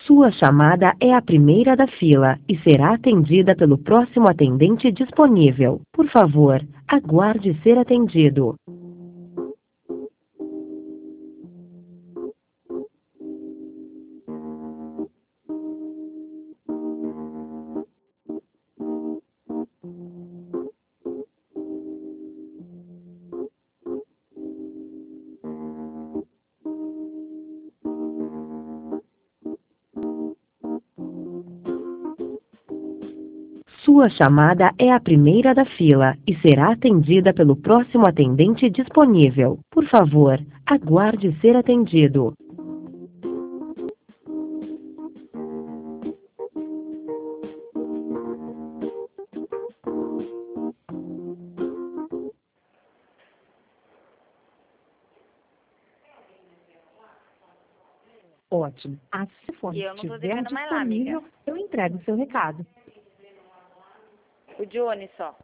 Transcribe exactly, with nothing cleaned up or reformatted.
Sua chamada é a primeira da fila e será atendida pelo próximo atendente disponível. Por favor, aguarde ser atendido. Sua chamada é a primeira da fila e será atendida pelo próximo atendente disponível. Por favor, aguarde ser atendido. Ótimo. Assim que o E fone eu não tô estiver devendo mais lá, amiga. disponível, eu entrego o seu recado. O Johnny só.